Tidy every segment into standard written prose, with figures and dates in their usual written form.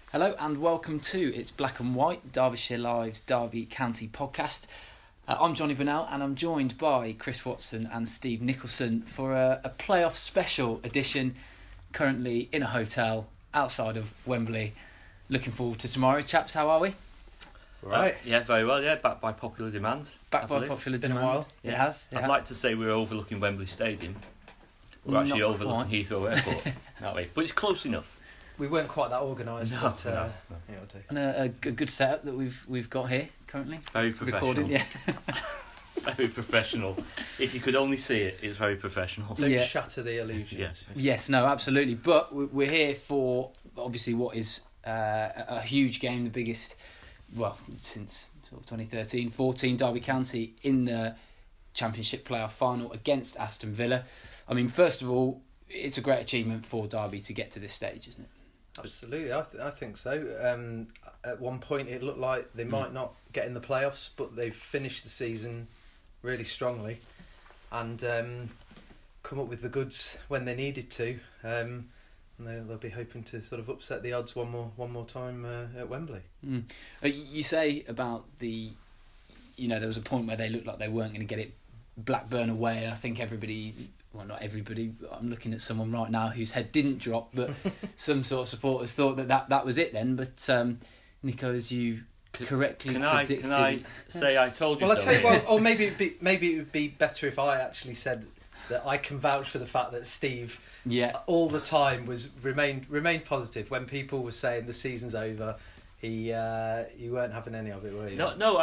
Hello and welcome to It's Black and White, Derbyshire Live's Derby County podcast. I'm Johnny Burnell and I'm joined by Chris Watson and Steve Nicholson for a playoff special edition, currently in a hotel outside of Wembley. Looking forward to tomorrow. Chaps, how are we? Right. Yeah, very well, backed by popular demand. Backed by popular demand. Yeah. It has. I'd like to say we're overlooking Wembley Stadium. We're actually Not overlooking Heathrow Airport, that way. But it's close enough. We weren't quite that organised, No, but no. And a good setup that we've got here currently. Very professional. Recording, yeah. Very professional. If you could only see it, it's very professional. don't Yeah. shatter the illusion. Yes, no, absolutely. But we're here for obviously what is a huge game, the biggest, since sort of 2013-14, Derby County in the Championship playoff final against Aston Villa. I mean, first of all, it's a great achievement for Derby to get to this stage, isn't it? Absolutely, I think so. At one point, it looked like they might not get in the playoffs, but they've finished the season really strongly and come up with the goods when they needed to. And they'll be hoping to sort of upset the odds one more time at Wembley. You say about there was a point where they looked like they weren't going to get it Blackburn away, and I think everybody, well, not everybody, I'm looking at someone right now whose head didn't drop, but some sort of supporters thought that was it then. But Nico, as you correctly predicted... Can I say I told you well, so? I'll tell you what, or maybe it would be better if I actually said that I can vouch for the fact that Steve all the time remained positive. When people were saying the season's over, you weren't having any of it, were you? No,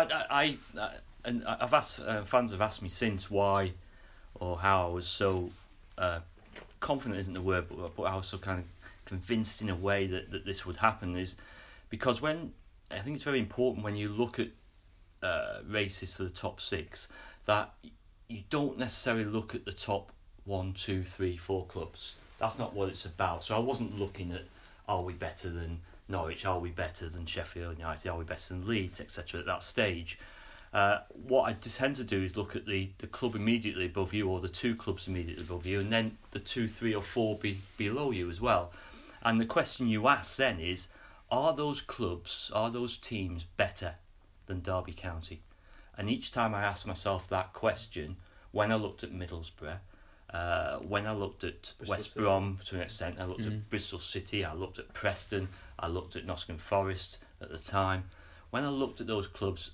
and I've asked, fans have asked me since why or how I was so confident isn't the word, but I was so kind of convinced in a way that this would happen, is because I think it's very important when you look at races for the top six that you don't necessarily look at the top 1, 2, 3, 4 clubs. That's not what it's about. So I wasn't looking at, are we better than Norwich, are we better than Sheffield United, are we better than Leeds, etc. at that stage. What I tend to do is look at the club immediately above you, or the two clubs immediately above you, and then the 2, 3 or 4 below you as well. And the question you ask then is, are those clubs, are those teams better than Derby County? And each time I ask myself that question, when I looked at Middlesbrough, when I looked at West Brom to an extent, I looked at Bristol City, I looked at Preston, I looked at Nottingham Forest at the time. When I looked at those clubs,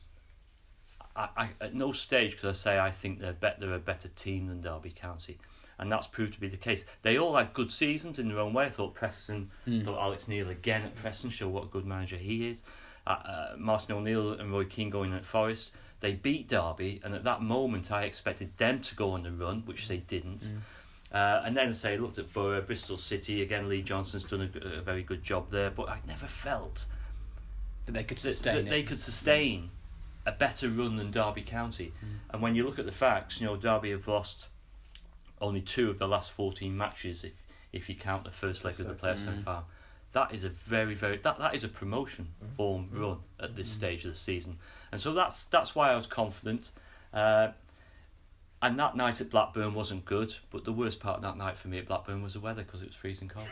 I at no stage could I say I think they're a better team than Derby County, and that's proved to be the case. They all had good seasons in their own way. I thought Alex Neil again at Preston showed what a good manager he is. Martin O'Neill and Roy Keane going at Forest, they beat Derby, and at that moment I expected them to go on the run, which they didn't. And then I looked at Borough, Bristol City again. Lee Johnson's done a very good job there, but I never felt that they could sustain they could sustain a better run than Derby County. And when you look at the facts, Derby have lost only 2 of the last 14 matches if you count the first leg of the playoff semi-final. That is a very, very that is a promotion form run at this stage of the season, and so that's why I was confident. And that night at Blackburn wasn't good, but the worst part of that night for me at Blackburn was the weather, because it was freezing cold.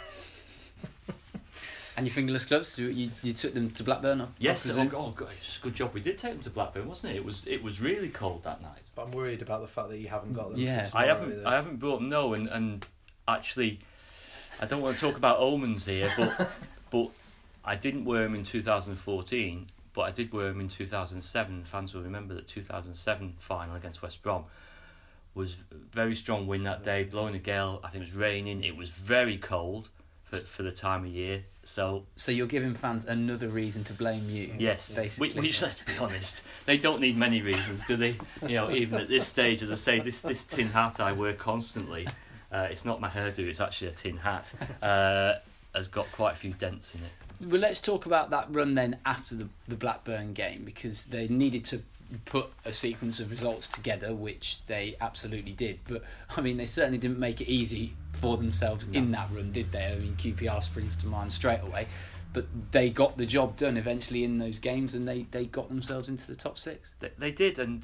And your fingerless gloves, you took them to Blackburn? Yes. It's a good job we did take them to Blackburn, wasn't it? It was really cold that night. But I'm worried about the fact that you haven't got them. Yeah, for I tomorrow haven't brought them. No, and actually, I don't want to talk about omens here, but I didn't wear them in 2014, but I did wear them in 2007. Fans will remember that 2007 final against West Brom was a very strong win that day, blowing a gale. I think it was raining. It was very cold for the time of year. So you're giving fans another reason to blame you. Yes, basically. Which let's be honest, they don't need many reasons, do they? Even at this stage, as I say, this tin hat I wear constantly. It's not my hairdo; it's actually a tin hat. Has got quite a few dents in it. Well, let's talk about that run then after the Blackburn game, because they needed to put a sequence of results together, which they absolutely did. But I mean, they certainly didn't make it easy for themselves in that run, did they? I mean, QPR springs to mind straight away, but they got the job done eventually in those games, and they got themselves into the top 6. They did, and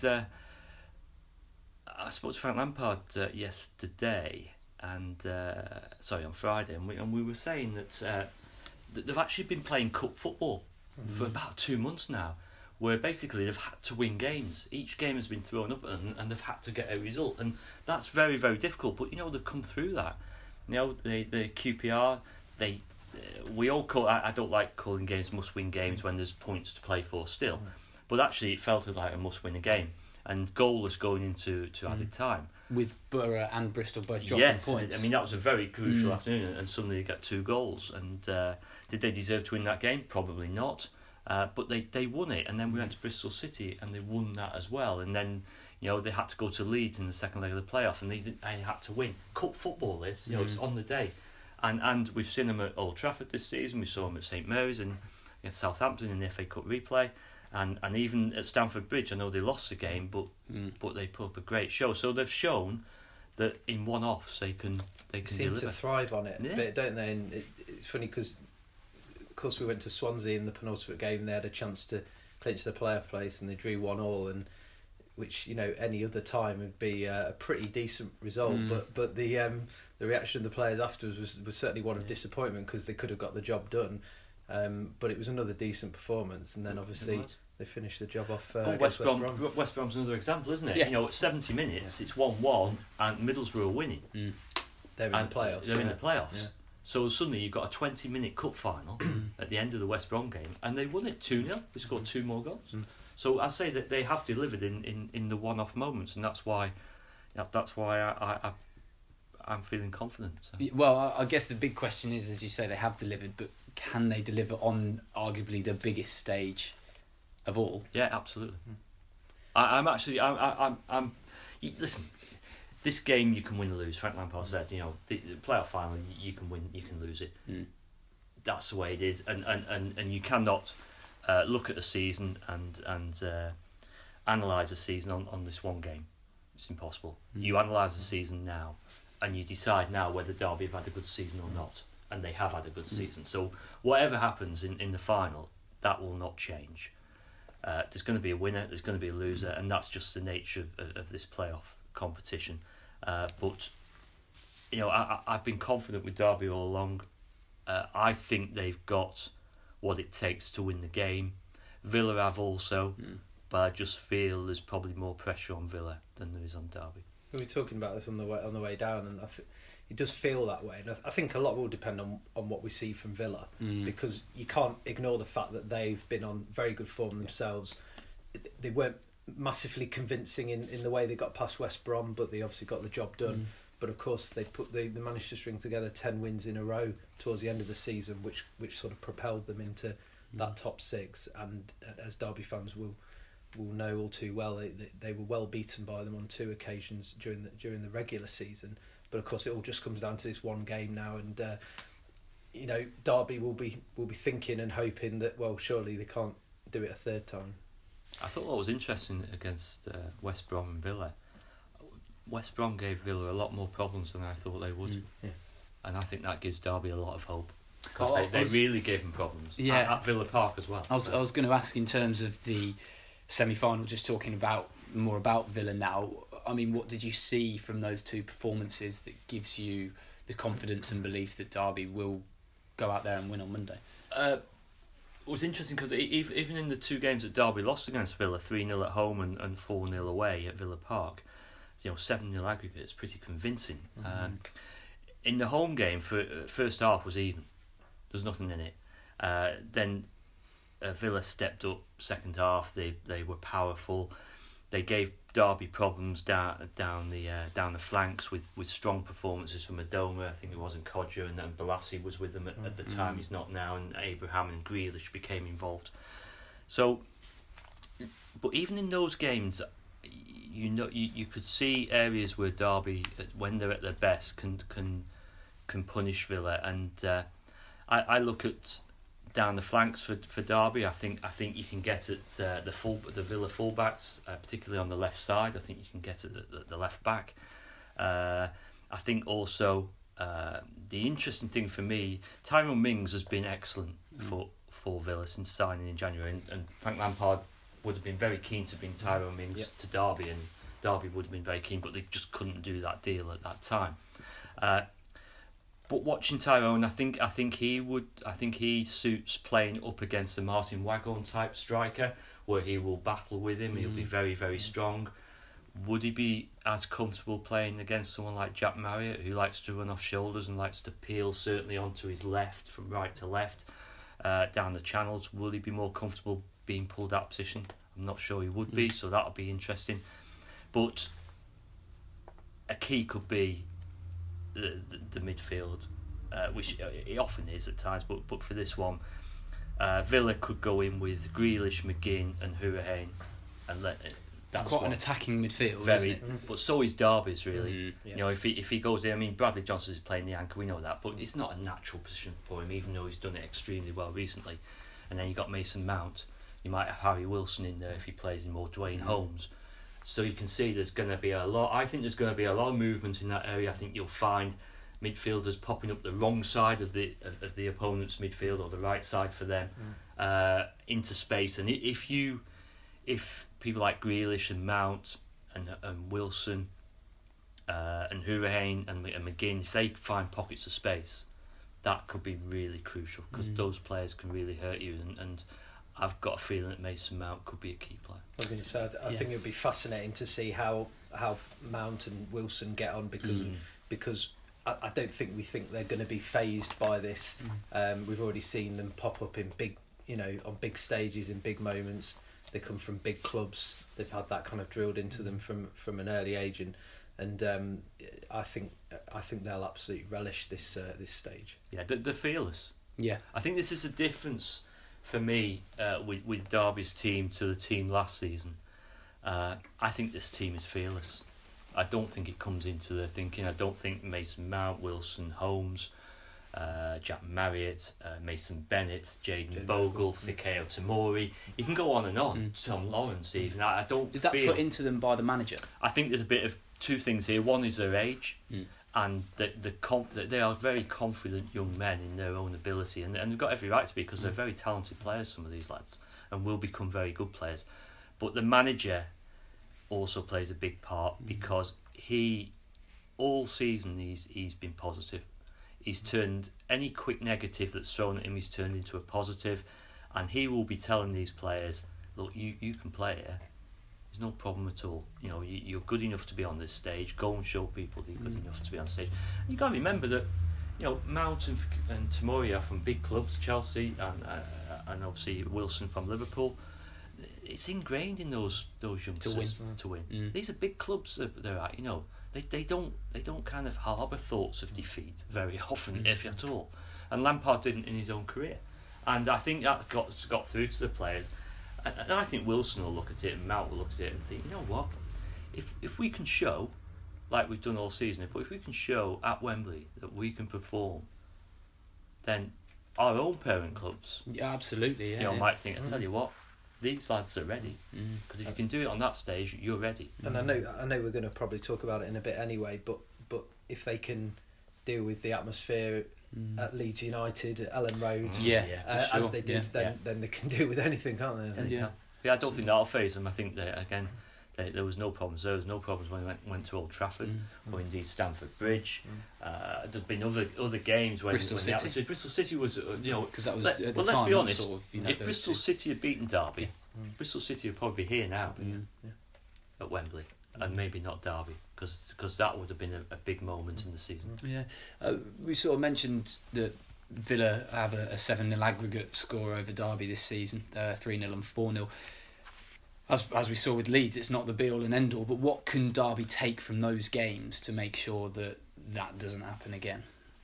I spoke to Frank Lampard yesterday, and on Friday, and we were saying that they've actually been playing cup football for about 2 months now, where basically they've had to win games. Each game has been thrown up and they've had to get a result, and that's very, very difficult. But they've come through that. The QPR, we all call. I don't like calling games must-win games when there's points to play for still, but actually it felt like a must-win game, and goalless going into added time. With Borough and Bristol both dropping points. I mean that was a very crucial afternoon, and suddenly they get 2 goals. And did they deserve to win that game? Probably not. But they won it, and then we went to Bristol City and they won that as well. And then they had to go to Leeds in the second leg of the playoff, and they had to win. Cup football is, it's on the day. And we've seen them at Old Trafford this season. We saw them at St Mary's and against Southampton in the FA Cup replay, and even at Stamford Bridge. I know they lost the game, but they put up a great show. So they've shown that in one-offs they can seem deliver. to thrive on it, Yeah. but don't they? And it's funny because, of course, we went to Swansea in the penultimate game, and they had a chance to clinch the playoff place, and they drew 1-1, and which any other time would be a pretty decent result. But the reaction of the players afterwards was certainly one of disappointment, because they could have got the job done. But it was another decent performance, and then obviously they finished the job off. West Brom's another example, isn't it? Yeah. At 70 minutes, it's 1-1, and Middlesbrough are winning. They're in the playoffs. They're in the playoffs. Yeah. So suddenly you've got a 20-minute cup final at the end of the West Brom game, and they won it 2-0. They scored 2 more goals. So I say that they have delivered in the one-off moments, and that's why I'm feeling confident. So. Well, I guess the big question is, as you say, they have delivered, but can they deliver on arguably the biggest stage of all? Yeah, absolutely. Listen. This game you can win or lose. Frank Lampard said, the playoff final you can win, you can lose it. That's the way it is, and you cannot look at a season and analyse a season on this one game. It's impossible. You analyse the season now, and you decide now whether Derby have had a good season or not, and they have had a good season. So whatever happens in the final, that will not change. There's going to be a winner, there's going to be a loser, and that's just the nature of this playoff competition. But I've been confident with Derby all along. I think they've got what it takes to win the game. Villa have also, but I just feel there's probably more pressure on Villa than there is on Derby. We were talking about this on the way down, and it does feel that way. And I think a lot will depend on what we see from Villa, because you can't ignore the fact that they've been on very good form themselves. They weren't massively convincing in the way they got past West Brom, but they obviously got the job done. But of course they managed to string together 10 wins in a row towards the end of the season, which sort of propelled them into that top 6. And as Derby fans will know all too well, they were well beaten by them on 2 occasions during the regular season. But of course it all just comes down to this one game now, and Derby will be thinking and hoping that, well, surely they can't do it a third time. I thought what was interesting against West Brom and Villa, West Brom gave Villa a lot more problems than I thought they would. And I think that gives Derby a lot of hope, because they really gave them problems at Villa Park as well. I was going to ask, in terms of the semi-final, just talking more about Villa now, I mean, what did you see from those 2 performances that gives you the confidence and belief that Derby will go out there and win on Monday? It was interesting because even in the 2 games that Derby lost against Villa, 3-0 at home and 4-0 away at Villa Park, 7-0 aggregate is pretty convincing. In the home game, first half was even. There was nothing in it. Then Villa stepped up second half. They were powerful. They gave Derby problems down the flanks with strong performances from Adoma. I think it was in Kodja, and then Balassi was with them at the time. He's not now, and Abraham and Grealish became involved. So, but even in those games, you could see areas where Derby, when they're at their best, can punish Villa. And I look at down the flanks for Derby. I think you can get at the Villa fullbacks, particularly on the left side. I think you can get at the left back. I think also the interesting thing for me, Tyrone Mings has been excellent for Villa since signing in January, and Frank Lampard would have been very keen to bring Tyrone Mings to Derby, and Derby would have been very keen, but they just couldn't do that deal at that time. But watching Tyrone, I think he suits playing up against a Martin Waghorn type striker, where he will battle with him. He'll be very, very strong. Would he be as comfortable playing against someone like Jack Marriott, who likes to run off shoulders and likes to peel certainly onto his left, from right to left, down the channels? Will he be more comfortable being pulled out of position? I'm not sure he would be, so that'll be interesting. But a key could be the midfield, which it often is at times, but for this one, Villa could go in with Grealish, McGinn and Hourihane, and let it's quite an attacking midfield, very, isn't it? But so is Derby's really. Yeah. You know, if he goes in, I mean, Bradley Johnson is playing the anchor, we know that, but it's not a natural position for him, even though he's done it extremely well recently. And then you got Mason Mount. You might have Harry Wilson in there if he plays in more Dwayne Holmes. So you can see there's going to be a lot. I think there's going to be a lot of movement in that area. I think you'll find midfielders popping up the wrong side of the opponent's midfield, or the right side for them, into space. And if people like Grealish and Mount and Wilson and Hourihane and McGinn, if they find pockets of space, that could be really crucial, because those players can really hurt you. And I've got a feeling that Mason Mount could be a key player. I was going to say, I think it would be fascinating to see how Mount and Wilson get on, because I don't think we think they're going to be phased by this. We've already seen them pop up in big, on big stages, in big moments. They come from big clubs. They've had that kind of drilled into them from an early age, and I think they'll absolutely relish this stage. Yeah, they're fearless. Yeah, I think this is a difference for me with Derby's team to the team last season. I think this team is fearless. I don't think it comes into their thinking. I don't think Mason Mount, Wilson, Holmes, Jack Marriott, Mason Bennett, Jayden Bogle, Fikayo Tomori. You can go on and on. Tom Lawrence even. I don't. Is that feel, put into them by the manager? I think there's a bit of two things here. One is their age, and that they are very confident young men in their own ability, and they've got every right to be, because they're very talented players, some of these lads, and will become very good players. But the manager also plays a big part, because he, all season, he's been positive. He's turned any quick negative that's thrown at him, he's turned into a positive, and he will be telling these players, look, you can play here. There's no problem at all. You're good enough to be on this stage. Go and show people that you're good enough to be on stage. And you got to remember that, Mount and Tomori are from big clubs, Chelsea and obviously Wilson from Liverpool. It's ingrained in those youngsters to win. These are big clubs that they're at. They don't kind of harbour thoughts of defeat very often, if at all. And Lampard didn't in his own career. And I think that got through to the players. And I think Wilson will look at it, and Mount will look at it and think, you know what? If we can show, like we've done all season, if we can show at Wembley that we can perform, then our own parent clubs, absolutely, might think, I tell you what, these lads are ready, because if you can do it on that stage, you're ready. And I know we're going to probably talk about it in a bit anyway, but if they can deal with the atmosphere at Leeds United, at Ellen Road, as they did, then they can deal with anything, can't they? Yeah, I don't think that'll faze them. I think there was no problems. There was no problems when they went to Old Trafford or indeed Stamford Bridge. There's been other games when Bristol City was because that was at the time. Let's be honest. Sort of, if Bristol City had beaten Derby, Bristol City would probably be here now at Wembley, and maybe not Derby, because that would have been a big moment in the season. Yeah, we sort of mentioned that Villa have a 7-0 aggregate score over Derby this season, 3-0 and 4-0. As we saw with Leeds, it's not the be-all and end-all, but what can Derby take from those games to make sure that doesn't happen again?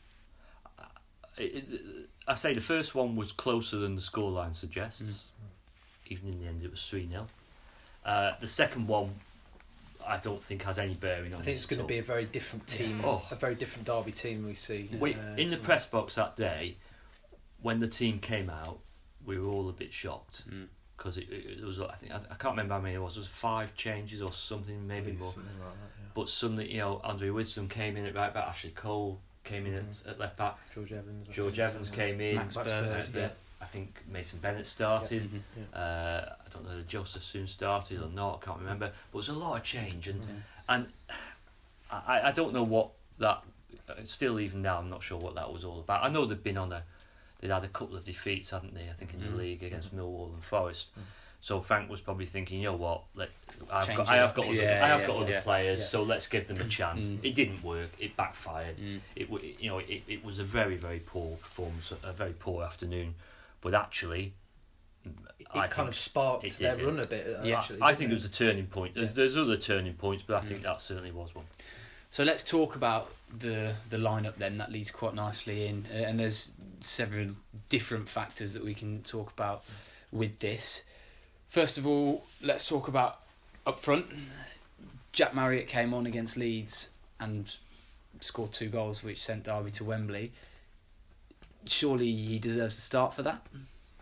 I say the first one was closer than the scoreline suggests. Even in the end, it was 3-0. The second one, I don't think has any bearing on it. I think it's going to be a very different team, a very different Derby team we see. In the press box that day, when the team came out, we were all a bit shocked. Because it was, I can't remember how many it was 5 changes or something, maybe more. Something like that, yeah. But suddenly, Andre Wisdom came in at right back, Ashley Cole came in at left back, George Evans came in, Max Bird, I think Mason Bennett started. I don't know if Joseph soon started or not, I can't remember. But it was a lot of change, and I don't know what that still even now, I'm not sure what that was all about. I know they'd had a couple of defeats, hadn't they? I think in the league against Millwall and Forest. So Frank was probably thinking, you know what, I have got other players, so let's give them a chance. It didn't work. It backfired. It was a very, very poor performance, a very poor afternoon. But actually, it kind of sparked their run a bit. Actually, I think it was a turning point. There's other turning points, but I think that certainly was one. So let's talk about the lineup then. That leads quite nicely in, and there's several different factors that we can talk about with this. First of all, let's talk about up front. Jack Marriott came on against Leeds and scored 2 goals, which sent Derby to Wembley. Surely he deserves to start for that?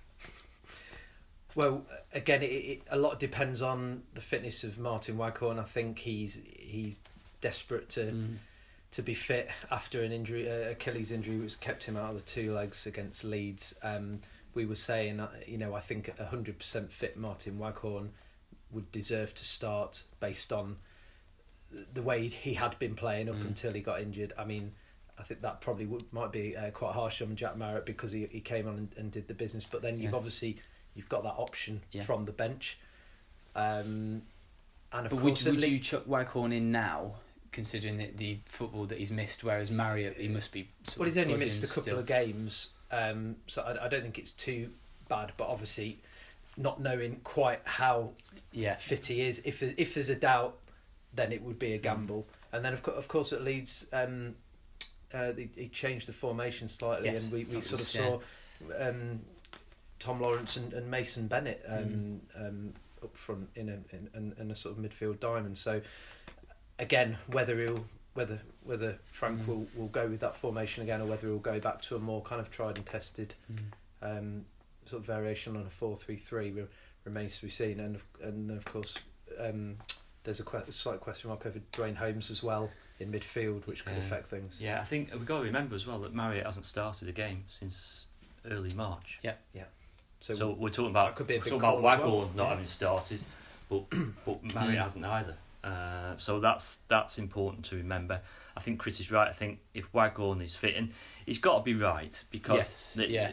Well, again, a lot depends on the fitness of Martin Waghorn. I think he's desperate to be fit after an injury, Achilles injury, which kept him out of the 2 legs against Leeds. We were saying, I think 100% fit Martin Waghorn would deserve to start based on the way he had been playing up until he got injured. I mean, I think that probably might be quite harsh on Jack Marriott because he came on and did the business. But then you've got that option from the bench. And of course, would you chuck Waghorn in now, considering the football that he's missed? Whereas Marriott, he must be. He's only missed a couple of games. So I don't think it's too bad, but obviously not knowing quite how fit he is, if there's a doubt, then it would be a gamble. And then of course at Leeds, he changed the formation slightly, and we sort of saw Tom Lawrence and Mason Bennett up front in a sort of midfield diamond. So again, whether Frank will go with that formation again, or whether he'll go back to a more kind of tried and tested sort of variation on a 4-3-3 remains to be seen. And of course, there's a slight question mark over Dwayne Holmes as well in midfield, which could affect things. Yeah, I think we've got to remember as well that Marriott hasn't started a game since early March. Yeah. So we're talking about Waghorn not having started, but Marriott hasn't either. So that's important to remember. I think Chris is right. I think if Waghorn is fit, and he's got to be right, because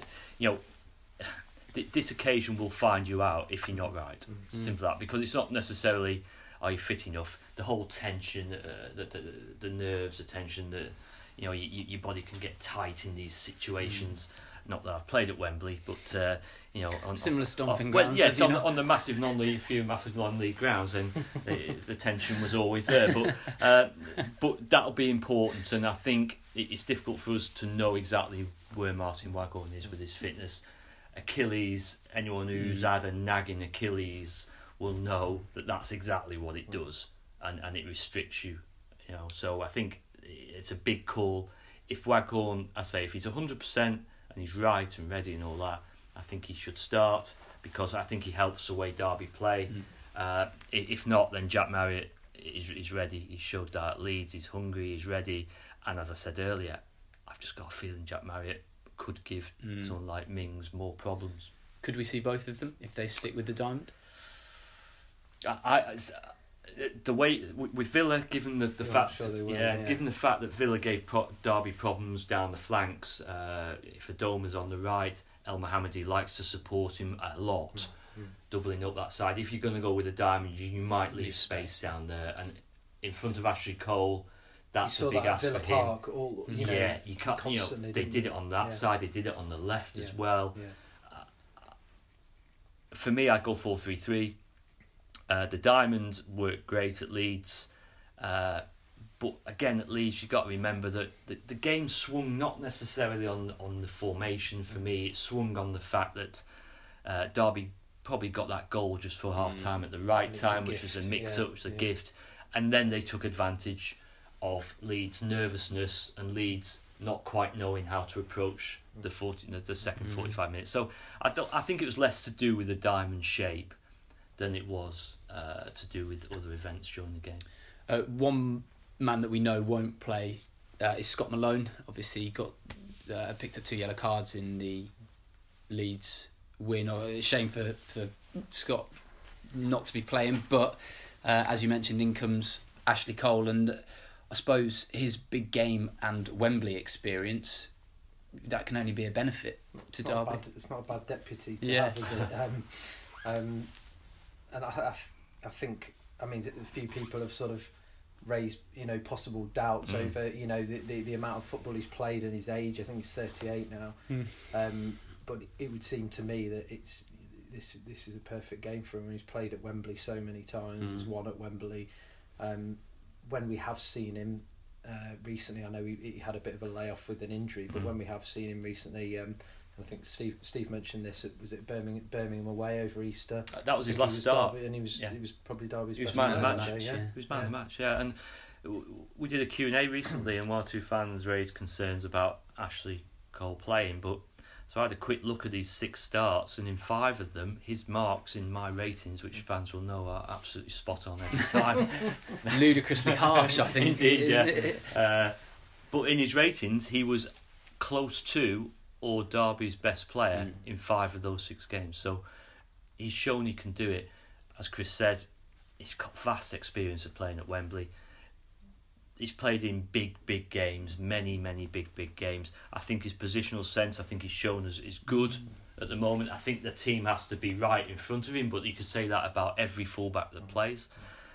this occasion will find you out if you're not right. Simple that, because it's not necessarily are you fit enough. The whole tension, the nerves, the tension, your body can get tight in these situations. Not that I've played at Wembley, but on similar stomping grounds. Yes, on the massive non-league grounds, and the tension was always there. But that'll be important, and I think it's difficult for us to know exactly where Martin Waghorn is with his fitness. Achilles, anyone who's had a nagging Achilles will know that that's exactly what it does, and it restricts you. So I think it's a big call. If Waghorn, if he's 100% and he's right and ready and all that, I think he should start, because I think he helps the way Derby play. If not, then Jack Marriott is ready. He showed that at Leeds. He's hungry. He's ready. And as I said earlier, I've just got a feeling Jack Marriott could give someone like Mings more problems. Could we see both of them if they stick with the diamond? The way with Villa, given the fact, given the fact that Villa gave Derby problems down the flanks, if Adoma's on the right, El Mohammadi likes to support him a lot, doubling up that side. If you're going to go with a diamond, you might leave space down there, and in front of Ashley Cole, that's a big ask for him. Park, you can't. They did it on that side. They did it on the left as well. Yeah. For me, I'd go 4-3-3. The diamonds worked great at Leeds, but again at Leeds you've got to remember that the game swung not necessarily on the formation. For me, it swung on the fact that Derby probably got that goal just for half time at the right time, which was a mix up, which was a gift, and then they took advantage of Leeds' nervousness and Leeds not quite knowing how to approach the second 45 minutes. So I think it was less to do with the diamond shape than it was to do with other events during the game. One man that we know won't play is Scott Malone. Obviously, he got picked up 2 yellow cards in the Leeds win. A shame for Scott not to be playing, but as you mentioned, in comes Ashley Cole, and I suppose his big game and Wembley experience, that can only be a benefit to Derby. It's not a bad deputy to Yeah. have, is it? And I think, I mean, a few people have sort of raised, possible doubts over, the amount of football he's played and his age. I think he's 38 now. But it would seem to me that this is a perfect game for him. He's played at Wembley so many times. He's won at Wembley. When we have seen him recently, I know he had a bit of a layoff with an injury, but when we have seen him recently, I think Steve mentioned this. Was it Birmingham away over Easter? That was his last start, Derby, and he was probably Derby's. He was best man of the player match. that day, Yeah. He was man of the match. Yeah, and we did a Q&A recently, and one or two fans raised concerns about Ashley Cole playing, but. So I had a quick look at his 6 starts, and in 5 of them, his marks in my ratings, which fans will know are absolutely spot on every time. Ludicrously harsh, I think. Indeed, yeah. But in his ratings, he was close to or Derby's best player in 5 of those 6 games. So he's shown he can do it. As Chris said, he's got vast experience of playing at Wembley. He's played in big games, many big games. I think his positional sense, I think he's shown is good at the moment. I think the team has to be right in front of him, but you could say that about every fullback that plays.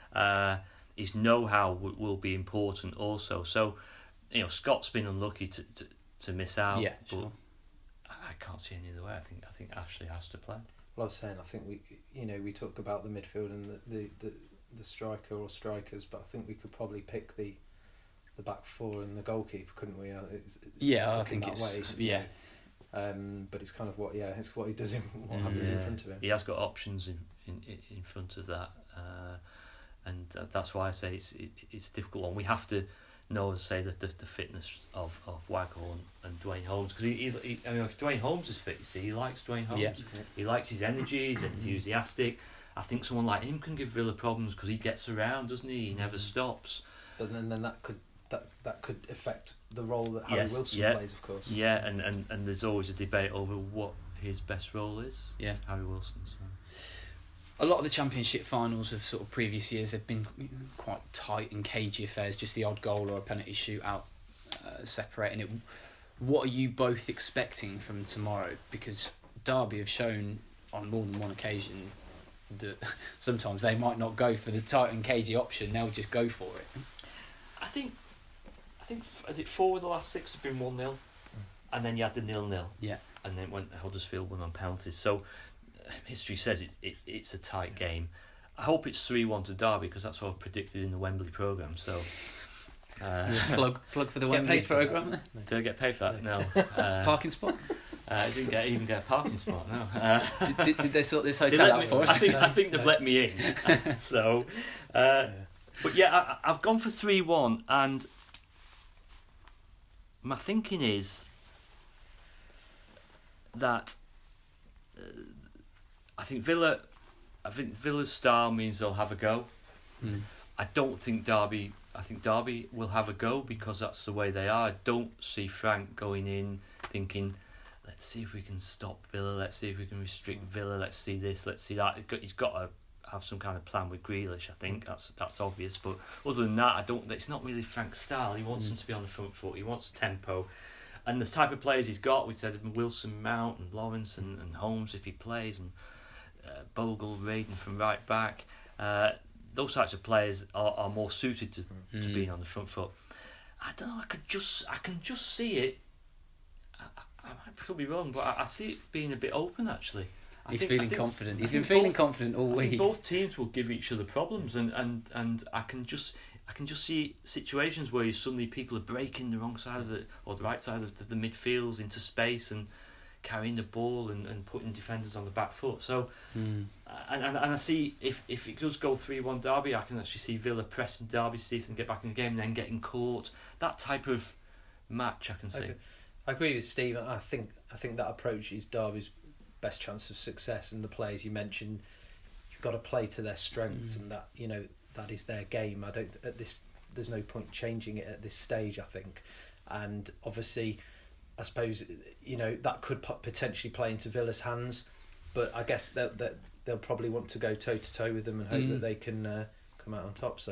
His know-how will be important also. So, Scott's been unlucky to miss out. Yeah, but sure. I can't see any other way. I think Ashley has to play. Well, I was saying, I think we talk about the midfield and the striker or strikers, but I think we could probably pick the back 4 and the goalkeeper, couldn't we? I think it's way, but it's kind of what he does in what happens in front of him. He has got options in front of that, and that's why I say it's a difficult one. We have to know, say, that the fitness of Waghorn and Dwayne Holmes, because if Dwayne Holmes is fit, you see, he likes Dwayne Holmes. Yeah. He likes his energy. He's enthusiastic. I think someone like him can give Villa problems because he gets around, doesn't he? He never stops. But then that could affect the role that Harry Wilson plays, of course. Yeah, and there's always a debate over what his best role is. Yeah, Harry Wilson's. A lot of the Championship finals of sort of previous years, they've been quite tight and cagey affairs, just the odd goal or a penalty shootout separating it. What are you both expecting from tomorrow? Because Derby have shown on more than one occasion that sometimes they might not go for the tight and cagey option, they'll just go for it. I think is it 4 of the last 6 have been 1-0, and then you had the 0-0. Yeah. And then went Huddersfield won on penalties. So history says it's a tight game. I hope it's 3-1 to Derby, because that's what I've predicted in the Wembley programme. So plug for the Wembley programme. Did I get paid for that? No. Parking spot? I didn't even get a parking spot. No. Did they sort this hotel out for us? I think they've let me in. So, but yeah, I've gone for 3-1, and my thinking is that I think Villa's style means they'll have a go. I don't think Derby. I think Derby will have a go because that's the way they are. I don't see Frank going in thinking, let's see if we can stop Villa, let's see if we can restrict Villa, let's see this, let's see that. He's got to have some kind of plan with Grealish, I think. That's obvious. But other than that, it's not really Frank's style. He wants them to be on the front foot. He wants tempo. And the type of players he's got, we said Wilson, Mount and Lawrence and Holmes if he plays, and Bogle, Raiden from right back. Those types of players are more suited to being on the front foot. I don't know. I can just see it. I might be wrong, but I see it being a bit open actually. He's feeling confident. He's been feeling confident all week. I think both teams will give each other problems, and I can just see situations where suddenly people are breaking the wrong side of the right side of the midfields into space and carrying the ball and putting defenders on the back foot. So, and I see if it does go 3-1 Derby, I can actually see Villa pressing Derby, see if they can get back in the game, and then getting caught. That type of match, I can see. Okay. I agree with Steve. I think that approach is Derby's best chance of success, and the players you mentioned, you've got to play to their strengths, and that that is their game. There's no point changing it at this stage, I think. And obviously, I suppose that could potentially play into Villa's hands, but I guess that they'll probably want to go toe to toe with them and hope that they can come out on top. So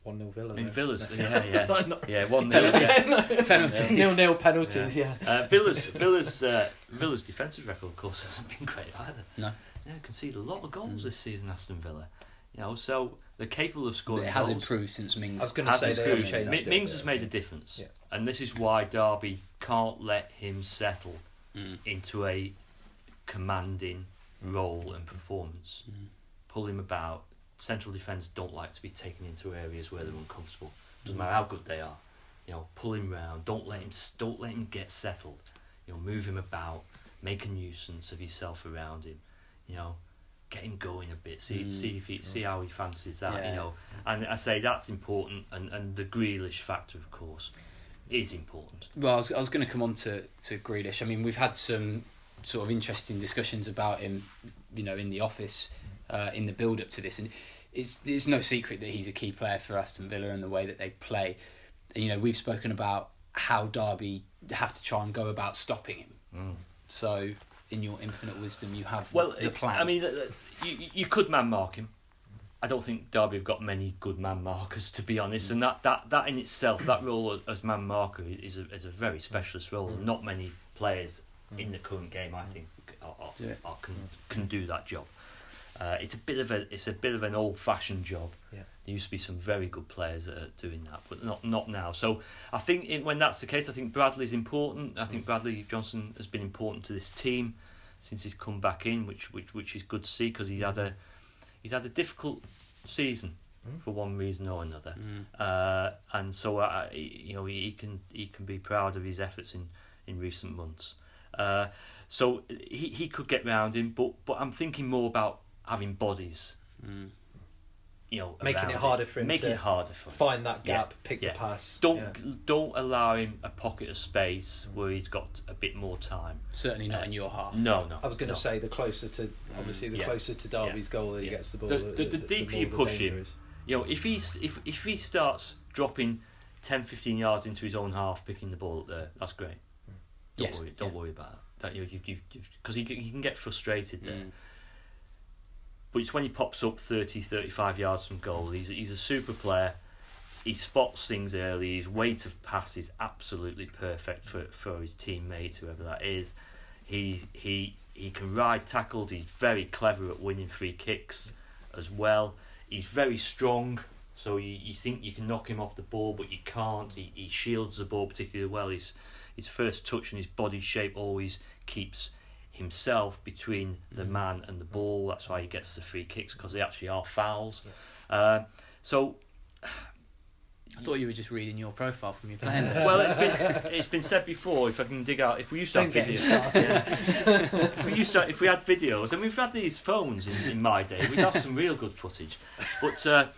1-0 Villa. In though. Villa's, No. yeah, Not- yeah, 1-0. Penalties. 0-0 penalties, yeah. Villa's defensive record, of course, hasn't been great either. No. Yeah, conceded a lot of goals this season, Aston Villa. You know, so they're capable of scoring. It has goals. improved since Mings. I was going to say Has they have improved. changed. Mings has made a difference, Yeah. and this is why Derby can't let him settle into a commanding role and performance. Pull him about. Central defence don't like to be taken into areas where they're uncomfortable. Doesn't matter how good they are. You know, pull him round. Don't let him get settled. You know, move him about. Make a nuisance of yourself around him. You know, get him going a bit. See how he fancies that. Yeah. You know, and I say that's important. And the Grealish factor, of course, is important. Well, I was going to come on to Grealish. I mean, we've had some sort of interesting discussions about him, you know, in the office, in the build-up to this, and it's no secret that he's a key player for Aston Villa and the way that they play. And, you know, we've spoken about how Derby have to try and go about stopping him. So, in your infinite wisdom, you have the plan. I mean, you could man mark him. I don't think Derby have got many good man markers, to be honest, and that in itself, that role as man marker is a very specialist role. Not many players in the current game, I think, can do that job. It's a bit of an old-fashioned job. Yeah. There used to be some very good players that are doing that, but not now. So I think when that's the case, I think Bradley's important. I think Bradley Johnson has been important to this team since he's come back in, which is good to see, because he's had a difficult season for one reason or another, and so you know, he can be proud of his efforts in recent months. So he could get round him, but I'm thinking more about having bodies, you know, making it harder for him to find that gap, pick the pass. Don't allow him a pocket of space where he's got a bit more time. Certainly not in your half. No. I was going to say the closer to closer to Derby's goal that he gets the ball. The deeper you push him, you know, if he starts dropping 10-15 yards into his own half, picking the ball up there, that's great. Don't worry about that. Because he can get frustrated there. But it's when he pops up 30-35 yards from goal. He's a super player. He spots things early. His weight of pass is absolutely perfect for his teammates, whoever that is. He can ride tackles. He's very clever at winning free kicks as well. He's very strong. So you think you can knock him off the ball, but you can't. He shields the ball particularly well. His first touch and his body shape always keeps himself between the man and the ball. That's why he gets the free kicks, because they actually are fouls. So I thought you were just reading your profile from your playing there. well, it's been said before. If I can dig out, if we used to have videos, if we had videos, and we've had these phones in my day, we'd have some real good footage. But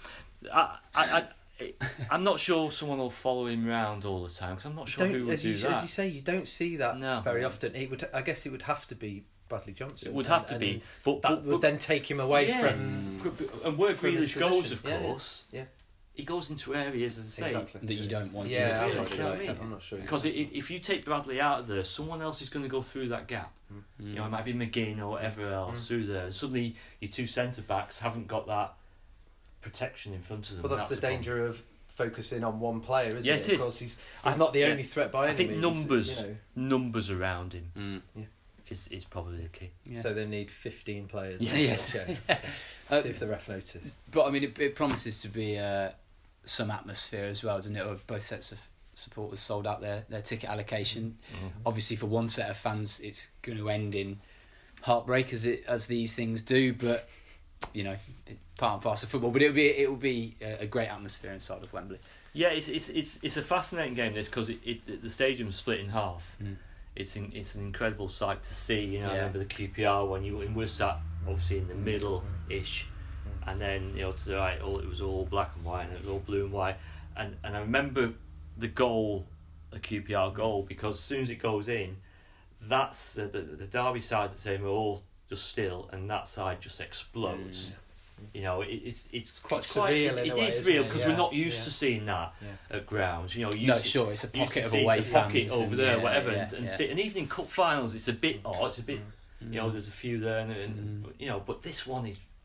I'm not sure someone will follow him around all the time, because I'm not sure who would do that. As you say, you don't see that very No. often. I guess it would have to be Bradley Johnson. It would have to be, but that would then take him away from. And where from his Grealish goes, position. of course, Yeah. he goes into areas, as I say, that you don't want. Yeah, him I'm to not do. sure. I'm not sure. because if you take Bradley out of there, someone else is going to go through that gap. You know, it might be McGinn or whatever else through there. And suddenly, your two centre backs haven't got that protection in front of them. But that's the danger of focusing on one player, isn't Yeah, it? it is. Of course, he's not the only threat by I any think means. numbers around him Mm. is probably the key. Yeah. So they need 15 players. Yeah. See if the ref notices. But I mean, it promises to be some atmosphere as well, doesn't it? Both sets of supporters sold out their ticket allocation. Obviously, for one set of fans, it's going to end in heartbreak, as these things do. But you know, part and parcel of football. But it will be a great atmosphere inside of Wembley. Yeah, it's a fascinating game, this, because the stadium's split in half. It's an incredible sight to see. You know, I remember the QPR one. We were sat obviously in the middle-ish, and then, you know, to the right, it was all black and white, and it was all blue and white. And I remember the goal, the QPR goal, because as soon as it goes in, that's the Derby side of the same, we're all just still, and that side just explodes. You know, it's quite surreal in a way, it is isn't real, it? because we're not used to seeing that at grounds. You know, It's a pocket of away fans pocket over there, and, whatever, yeah, and yeah. see, and even in cup finals, it's a bit odd. It's a bit, you know, there's a few there, and you know, but this one is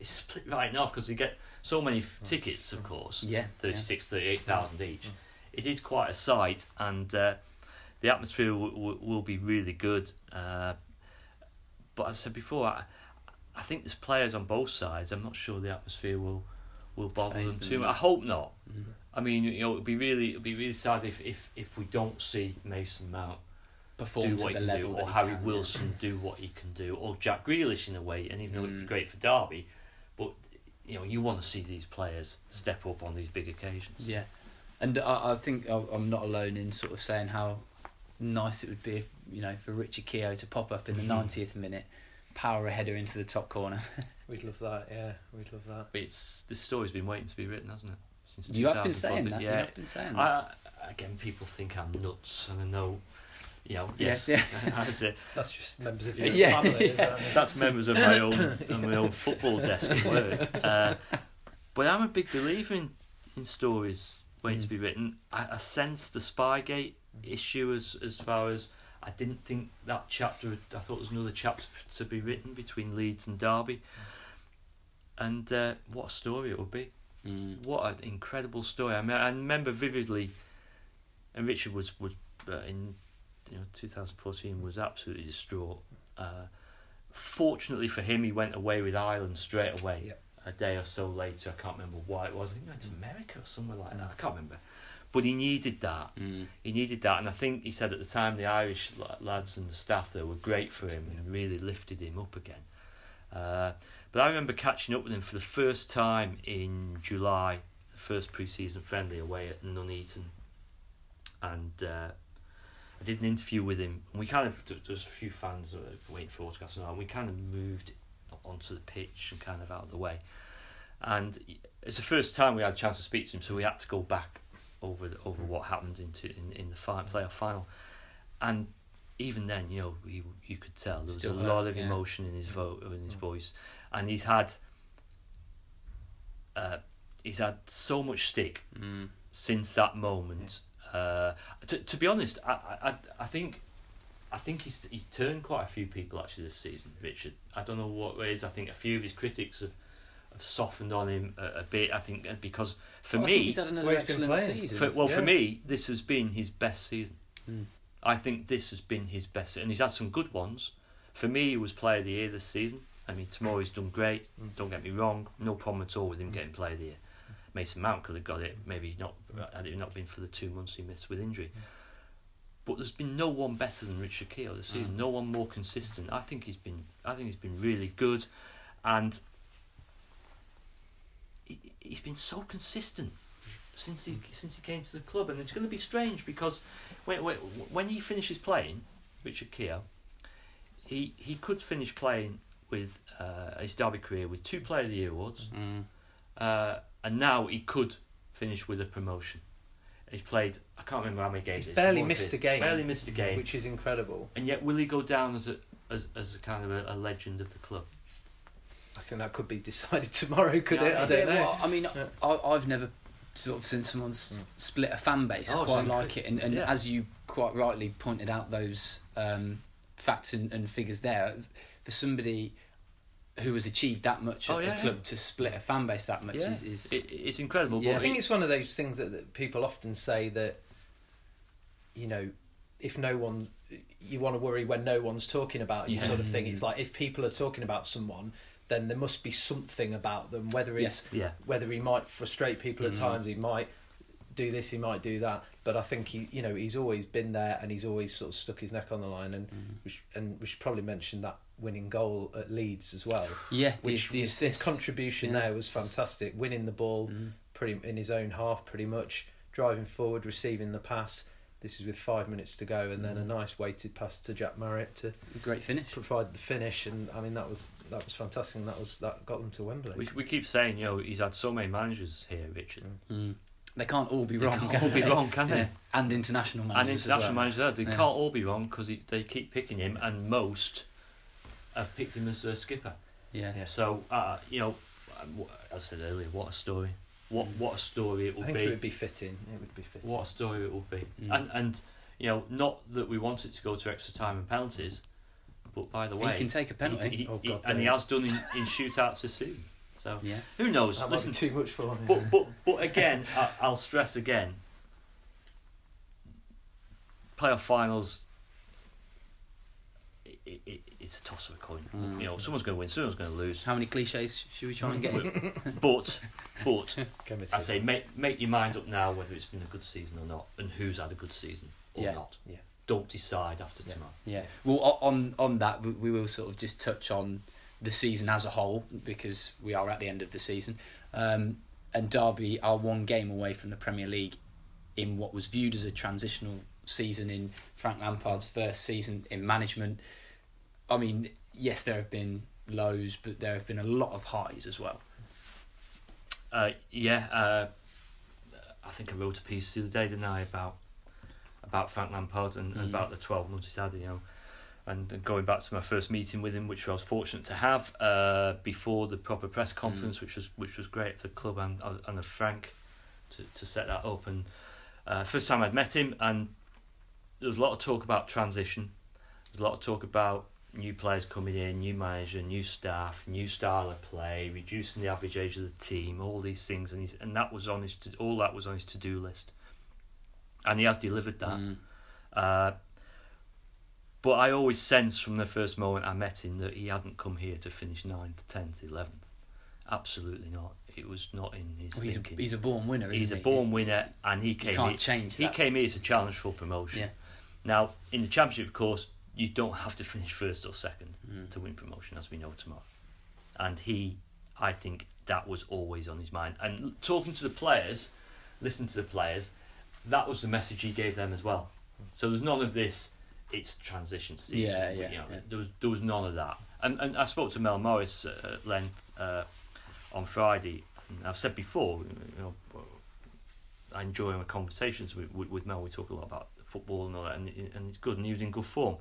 it's split right now because they get so many tickets, of course. Yeah, 38,000 each. It is quite a sight, and the atmosphere will be really good. But as I said before, I think there's players on both sides. I'm not sure the atmosphere will bother them too much. I hope not. Mm-hmm. I mean, it'd be really sad if we don't see Mason Mount perform do what to the he can level do, or Harry Wilson do what he can do, or Jack Grealish in a way. And even though it'd be great for Derby, but you want to see these players step up on these big occasions. Yeah, and I think I'm not alone in sort of saying how nice it would be if, for Richard Keogh to pop up in the 90th minute, power a header into the top corner. We'd love that. Yeah, we'd love that. But this story's been waiting to be written, hasn't it? Since you have been saying that. Yeah. You have been saying that. Again, people think I'm nuts, and I know. Yes. That's just members of your Yeah. family. Isn't it? That's members of my own football desk at work. But I'm a big believer in stories waiting to be written. I sense the Spygate issue as far as I didn't think that chapter. I thought there was another chapter to be written between Leeds and Derby, and what a story it would be. What an incredible story! I remember vividly, and Richard was in 2014 was absolutely distraught. Fortunately for him, he went away with Ireland straight away. Yep. A day or so later, I can't remember why it was. I think he went to America or somewhere like that. I can't remember. But he needed that. He needed that, and I think he said at the time the Irish lads and the staff there were great for him and really lifted him up again. But I remember catching up with him for the first time in July, the first pre-season friendly away at Nuneaton, and I did an interview with him, and we kind of, there was a few fans waiting for autographs and all, and we kind of moved onto the pitch and kind of out of the way. And it's the first time we had a chance to speak to him, so we had to go back over what happened in the playoff final. And even then, you could tell there was still a lot of emotion in his voice, and he's had so much stick since that moment. To be honest, I think he's turned quite a few people actually this season, Richard. I don't know what it is. I think a few of his critics have softened on him a bit. I think because for me, I think he's had another excellent season. For me, this has been his best season. I think this has been his best, and he's had some good ones. For me, he was Player of the Year this season. I mean, Tomori's done great. Don't get me wrong, no problem at all with him getting Player of the Year. Mason Mount could have got it, maybe not had it not been for the 2 months he missed with injury. But there's been no one better than Richard Keogh this season. No one more consistent. I think he's been really good, and he's been so consistent since he came to the club. And it's going to be strange because when he finishes playing, Richard Keogh, he could finish playing with his Derby career with 2 Player of the Year awards. And now he could finish with a promotion. He's played, I can't remember how many games. He's barely missed a game, which is incredible. And yet, will he go down as a kind of a legend of the club? I think that could be decided tomorrow. Could it? I don't know. Well, I mean, I've never sort of seen someone's split a fan base quite like it, and as you quite rightly pointed out, those facts and figures there, for somebody who has achieved that much at the club to split a fan base that much is it's incredible. Yeah. But I think it's one of those things that people often say that, if no one, you want to worry when no one's talking about you, sort of thing. It's like if people are talking about someone, then there must be something about them. Whether it's whether he might frustrate people at times, he might do this, he might do that. But I think he's always been there, and he's always sort of stuck his neck on the line. And we should probably mention that winning goal at Leeds as well. Yeah, which the assist. His contribution there was fantastic. Winning the ball pretty in his own half, pretty much driving forward, receiving the pass. This is with 5 minutes to go, and then a nice weighted pass to Jack Marriott to great finish, provide the finish. And I mean that was fantastic. And that got them to Wembley. We keep saying he's had so many managers here, Richard. They can't all be wrong. Can they? And international managers. They can't all be wrong because they keep picking him, and most have picked him as a skipper. Yeah. So as I said earlier, what a story. What a story it will be. I think it would be fitting. What a story it will be. And not that we want it to go to extra time and penalties, but by the way, he can take a penalty. He has done in shootouts this season. So Yeah. who knows? That Listen, might be too much for me. but again, I'll stress again. Playoff finals. It's a toss of a coin. You know, someone's going to win, someone's going to lose. How many cliches should we try and get? But Committed. I say make your mind up now whether it's been a good season or not, and who's had a good season or not. Yeah. Don't decide after tomorrow. Yeah. Well, on that, we will sort of just touch on the season as a whole, because we are at the end of the season. And Derby are one game away from the Premier League in what was viewed as a transitional season in Frank Lampard's first season in management. I mean, yes, there have been lows, but there have been a lot of highs as well. I think I wrote a piece the other day, didn't I, about Frank Lampard and about the 12 months he's had, you know, and going back to my first meeting with him, which I was fortunate to have before the proper press conference, which was great for the club and of Frank to set that up. And first time I'd met him, and there was a lot of talk about transition. There's a lot of talk about new players coming in, new manager, new staff, new style of play, reducing the average age of the team, all these things, and that was on his to-do list, and he has delivered that. But I always sensed from the first moment I met him that he hadn't come here to finish 9th, 10th, 11th. Absolutely not. It was not in his thinking. He's a born winner, isn't he? He's a born winner, and he came can't here. Change that. He came here to challenge for promotion. Yeah. Now, in the Championship, of course, you don't have to finish first or second to win promotion, as we know tomorrow. And I think that was always on his mind. And talking to the players, listening to the players, that was the message he gave them as well. So there's none of this, it's transition season. Yeah. There was none of that. And I spoke to Mel Morris at length on Friday. And I've said before, you know, I enjoy my conversations with Mel. We talk a lot about football and all that, and it's good, and he was in good form.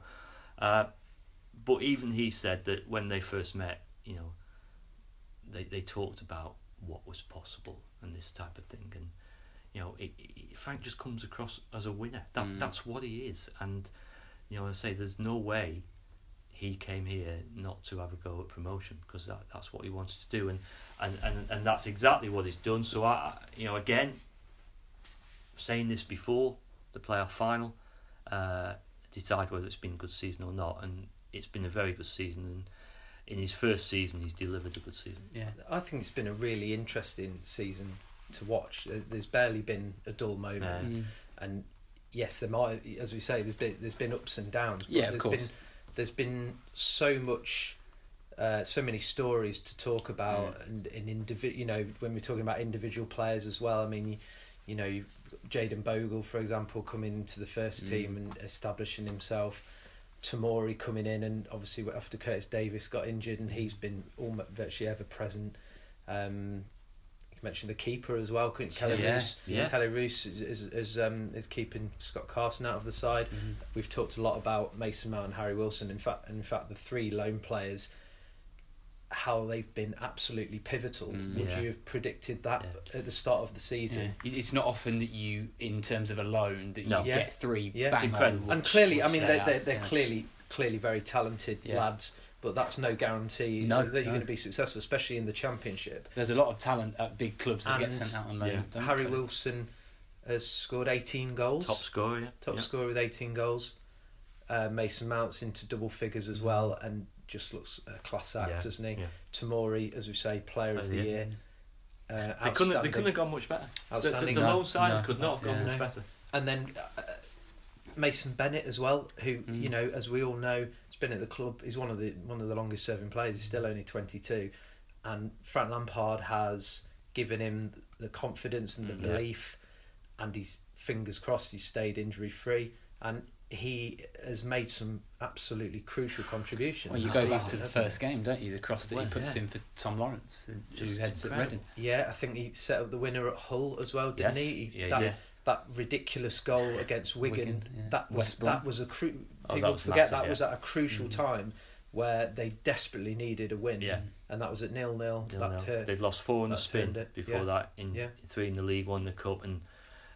But even he said that when they first met, you know, they talked about what was possible and this type of thing, and you know, Frank just comes across as a winner. That's what he is, and you know, I say there's no way he came here not to have a go at promotion, because that's what he wanted to do, and that's exactly what he's done. So I, you know, again, saying this before the playoff final, decide whether it's been a good season or not, and it's been a very good season, and in his first season he's delivered a good season. Yeah, I think it's been a really interesting season to watch. There's barely been a dull moment, and yes, there might, as we say, there's been ups and downs. But of course. There's been so much, so many stories to talk about, and you know, when we're talking about individual players as well. I mean, you know, you've got Jayden Bogle, for example, coming into the first team and establishing himself. Tomori coming in, and obviously after Curtis Davis got injured, and he's been almost virtually ever present. You mentioned the keeper as well, Kelly Roos. Kelly Roos is keeping Scott Carson out of the side. We've talked a lot about Mason Mount and Harry Wilson. In fact, the three lone players, how they've been absolutely pivotal. Would you have predicted that at the start of the season? Yeah. It's not often that you, in terms of a loan, that you get three bang on. And clearly, I mean, they're clearly very talented lads, but that's no guarantee that you're going to be successful, especially in the Championship. There's a lot of talent at big clubs that get sent out on loan. Harry Wilson has scored 18 goals. Top scorer, scorer with 18 goals. Mason Mount's into double figures as well, and just looks a class act, doesn't he? Tomori, as we say, player of the year. They couldn't have gone much better. Outstanding. The loan side could not have gone much better. And then Mason Bennett as well, who you know, as we all know, has been at the club. He's one of the longest serving players. He's still only 22, and Frank Lampard has given him the confidence and the belief, and he's, fingers crossed, he's stayed injury free, and he has made some absolutely crucial contributions. Well, you go back to the first game, don't you? The cross that he puts in for Tom Lawrence, who heads at Reading. Yeah, I think he set up the winner at Hull as well, didn't he? That ridiculous goal against Wigan. That was a people forget that was at a crucial time where they desperately needed a win, and that was at 0-0. They'd lost 4 on the spin before that, in 3 in the league, 1 in the cup, and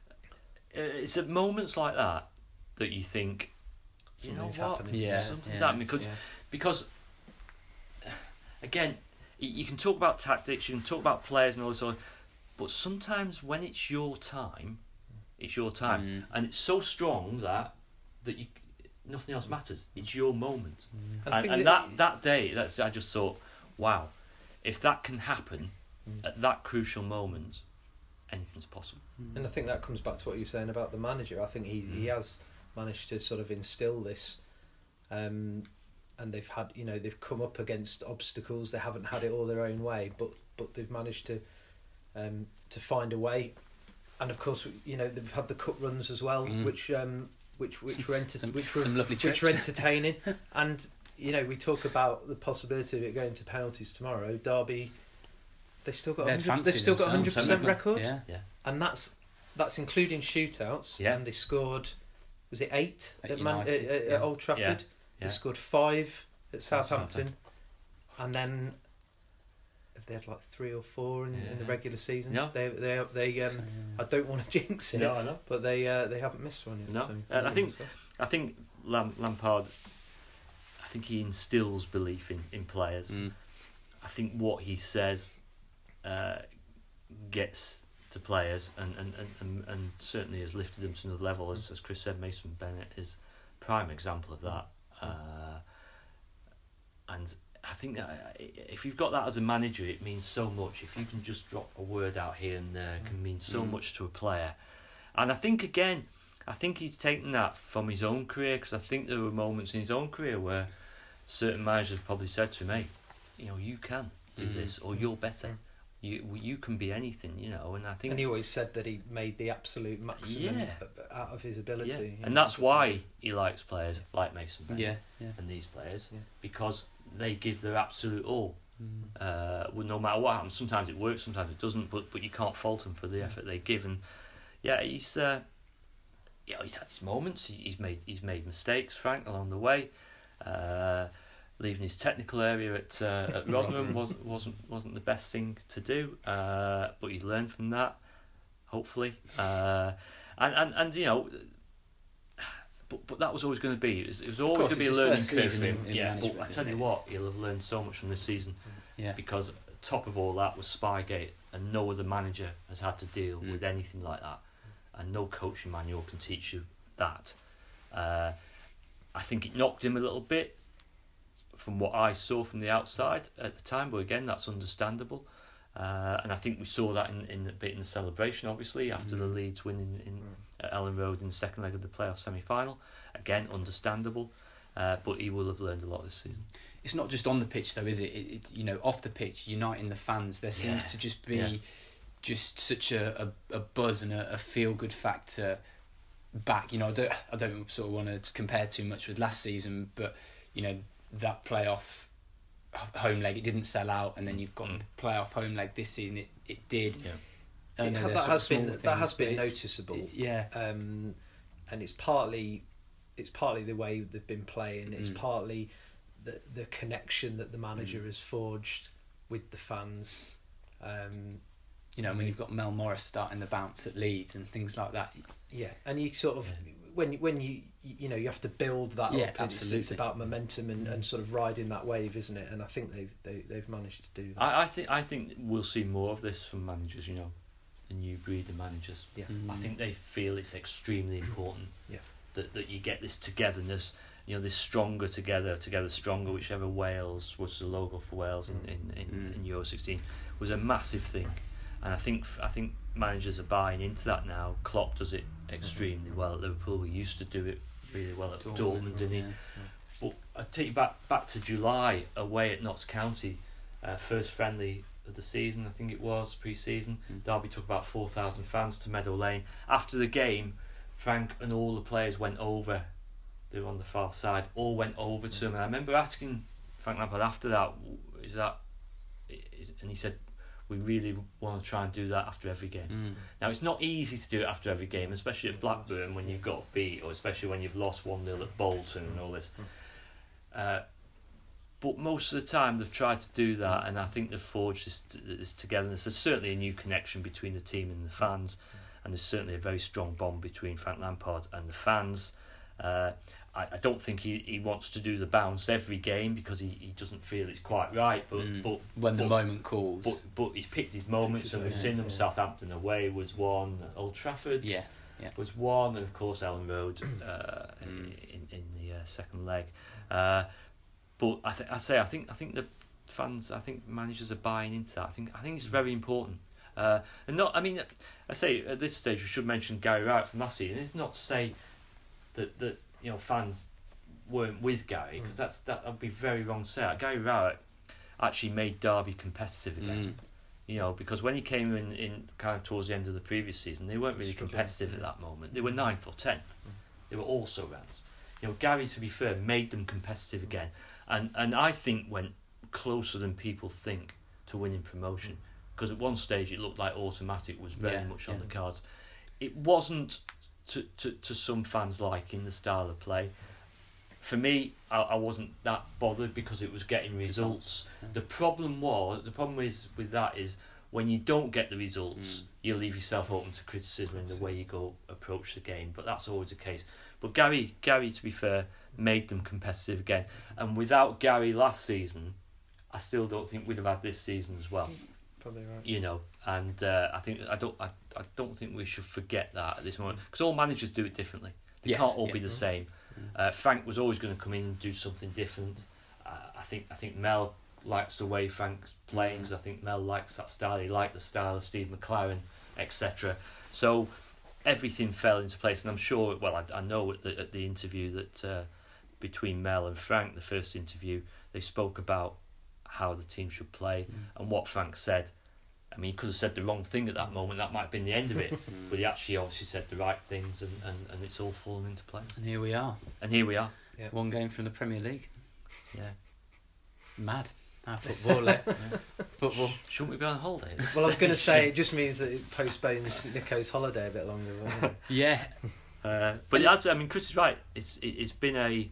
it's at moments like that that you think, something's happening. Yeah, something's happening because again, you can talk about tactics, you can talk about players and all this sort of, but sometimes when it's your time, and it's so strong that you, nothing else matters. It's your moment, and that day, I just thought, wow, if that can happen at that crucial moment, anything's possible. And I think that comes back to what you're saying about the manager. I think he has managed to sort of instill this, and they've had, they've come up against obstacles. They haven't had it all their own way, but they've managed to find a way. And of course, they've had the cup runs as well, which were some lovely trips. Which were entertaining. And we talk about the possibility of it going to penalties tomorrow. Derby, they've still got 100% record, yeah. And that's including shootouts. Yeah. And they scored, was it 8 at at Old Trafford? Yeah. They scored 5 at Southampton, and then they had like 3 or 4 in the regular season. Yeah. They I don't want to jinx it, I know. but they haven't missed one yet. No, So, I think Lampard, I think he instills belief in players. I think what he says gets to players, and certainly has lifted them to another level. As Chris said, Mason Bennett is a prime example of that. And I think that if you've got that as a manager, it means so much. If you can just drop a word out here and there, it can mean so much to a player. And I think he's taken that from his own career, because I think there were moments in his own career where certain managers probably said to him, "Hey, you can do this, or you're better. You can be anything, And I think, and he always said that he made the absolute maximum out of his ability. And that's why he likes players like Mason Bennett Yeah. and these players, because they give their absolute all. No matter what happens, sometimes it works, sometimes it doesn't, but you can't fault them for the effort they give. And he's had his moments. He's made mistakes, Frank, along the way. Leaving his technical area at Rotherham wasn't the best thing to do, but he learned from that, hopefully. But that was always going to be. It was always going to be a learning curve for him. But I tell you what, he'll have learned so much from this season. Yeah. Because top of all that was Spygate, and no other manager has had to deal with anything like that, and no coaching manual can teach you that. I think it knocked him a little bit from what I saw from the outside at the time, but again, that's understandable. And I think we saw that in the celebration, obviously, after the Leeds win at Ellen Road in the second leg of the playoff semi-final. Again, understandable, but he will have learned a lot this season. It's not just on the pitch, though, is it? Off the pitch, uniting the fans. There seems to just be just such a buzz and a feel-good factor back. I don't sort of want to compare too much with last season, but that playoff home leg, it didn't sell out, and then you've got the playoff home leg this season. It did. Yeah. That has been noticeable. And it's partly the way they've been playing. It's partly the connection that the manager has forged with the fans. When you've got Mel Morris starting the bounce at Leeds and things like that. Yeah, and you sort of when you have to build that up. Absolutely. It's about momentum and sort of riding that wave, isn't it? And I think they've managed to do that. I think we'll see more of this from managers. The new breed of managers. Yeah. I think they feel it's extremely important. Yeah. That you get this togetherness. This stronger together stronger. Whichever Wales was the logo for Wales in Euro 16 was a massive thing. And I think managers are buying into that now. Klopp does it extremely well at Liverpool. He used to do it really well at Dortmund, didn't he? But I take you back to July, away at Notts County, first friendly of the season, I think it was, pre-season. Derby took about 4,000 fans to Meadow Lane. After the game, Frank and all the players went over. They were on the far side. All went over to him, and I remember asking Frank Lampard after that, and he said, we really want to try and do that after every game. Now, it's not easy to do it after every game, especially at Blackburn when you've got beat, or especially when you've lost 1-0 at Bolton and all this. But most of the time they've tried to do that, and I think they've forged this togetherness. There's certainly a new connection between the team and the fans, and there's certainly a very strong bond between Frank Lampard and the fans. I don't think he wants to do the bounce every game because he doesn't feel it's quite right. But when the moment calls. But he's picked his moments, and we've seen them. Southampton away was one, Old Trafford was one, and of course Ellen Road in the second leg. But I think the fans, I think managers are buying into that. I think it's very important. And not, I mean, I say at this stage we should mention Gary Rowett from last season. It's not to say that fans weren't with Gary, because that would be very wrong to say. Gary Rowett actually made Derby competitive again. Because when he came in kind of towards the end of the previous season, they weren't really competitive at that moment. They were 9th or 10th. They were also rounds. Gary, to be fair, made them competitive again, and I think went closer than people think to winning promotion. Because at one stage it looked like automatic was very much on the cards. It wasn't to some fans liking the style of play. For me, I wasn't that bothered because it was getting results. The problem with that is when you don't get the results, you leave yourself open to criticism in the way you go approach the game. But that's always the case. But Gary, to be fair, made them competitive again. And without Gary last season, I still don't think we'd have had this season as well. Probably right. And I don't think we should forget that at this moment, because all managers do it differently. They can't all be the same. Frank was always going to come in and do something different. I think Mel likes the way Frank's playing, because I think Mel likes that style. He liked the style of Steve McLaren, etc. So everything fell into place, and I'm sure. Well, I know at the interview that between Mel and Frank, the first interview, they spoke about how the team should play, and what Frank said. I mean, he could have said the wrong thing at that moment. That might have been the end of it. But he actually obviously said the right things, and it's all fallen into place. And here we are. Yeah. One game from the Premier League. Yeah. Mad. Football, Football. Shouldn't we be on holiday? Well, I was going to say, it just means that it postpones Nico's holiday a bit longer. Yeah. But Chris is right. It's been a...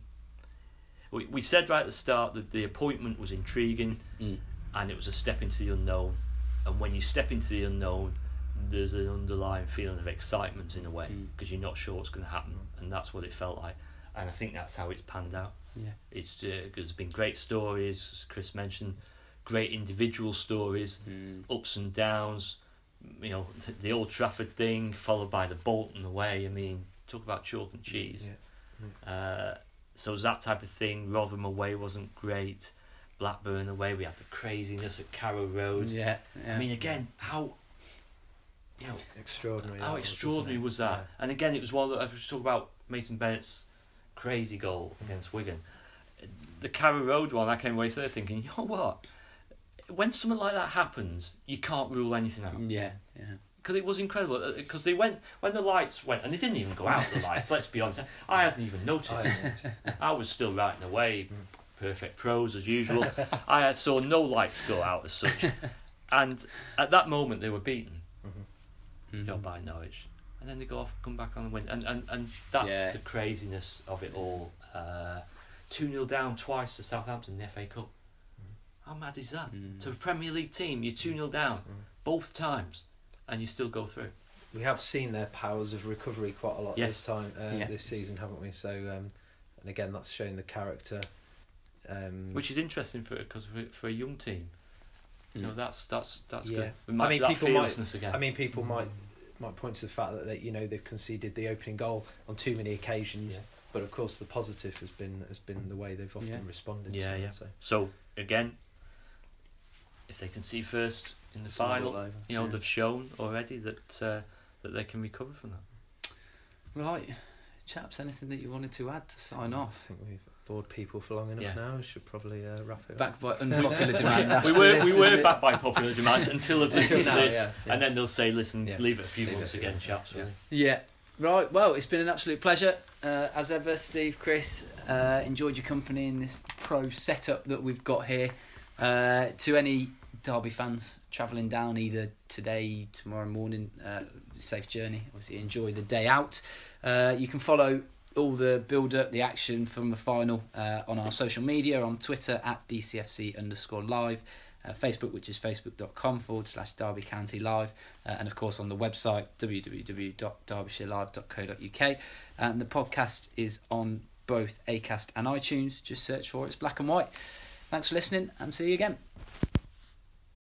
We said right at the start that the appointment was intriguing, and it was a step into the unknown. And when you step into the unknown, there's an underlying feeling of excitement in a way, because you're not sure what's going to happen, and that's what it felt like. And I think that's how it's panned out. Yeah, there's been great stories, as Chris mentioned, great individual stories, ups and downs. The Old Trafford thing, followed by the Bolton away. I mean, talk about chalk and cheese. So it was that type of thing. Rotherham away wasn't great. Blackburn away, we had the craziness at Carrow Road. Yeah. I mean, again, how extraordinary. How extraordinary was that? Yeah. And again, it was one that I was talking about Mason Bennett's crazy goal against Wigan. The Carrow Road one, I came away third thinking, you know what? When something like that happens, you can't rule anything out. Yeah. Because it was incredible. Because they went when the lights went, and they didn't even go out. The lights. Let's be honest. I hadn't even noticed. I was still writing away. Perfect prose as usual. I saw no lights go out as such, and at that moment they were beaten by Norwich, and then they go off and come back on and win, and that's the craziness of it all. 2-0 down twice to Southampton in the FA Cup. How mad is that? To a Premier League team, you're 2-0 down both times, and you still go through. We have seen their powers of recovery quite a lot this time, this season, haven't we? So, and again, that's showing the character. Which is interesting for a young team. That's good. I mean, People might point to the fact that they've conceded the opening goal on too many occasions. But of course, the positive has been the way they've often responded. to that, So again, if they concede first in the final, they've shown already that they can recover from that. Right, chaps. Anything that you wanted to add to sign off? I think we've bored people for long enough now. We should probably wrap it back by unpopular demand. we were back by popular demand until they've listened to this, and then they'll say, "Listen, leave it a few months again, chaps." Really. Yeah. Right. Well, it's been an absolute pleasure as ever, Steve, Chris. Enjoyed your company in this pro setup that we've got here. To any Derby fans travelling down either today, tomorrow morning, safe journey. Obviously, enjoy the day out. You can follow all the build-up, the action from the final on our social media, on Twitter at DCFC_live, Facebook, which is facebook.com/Derby County Live, and of course on the website www.derbyshirelive.co.uk. And the podcast is on both Acast and iTunes. Just search for It's Black and White. Thanks for listening, and see you again.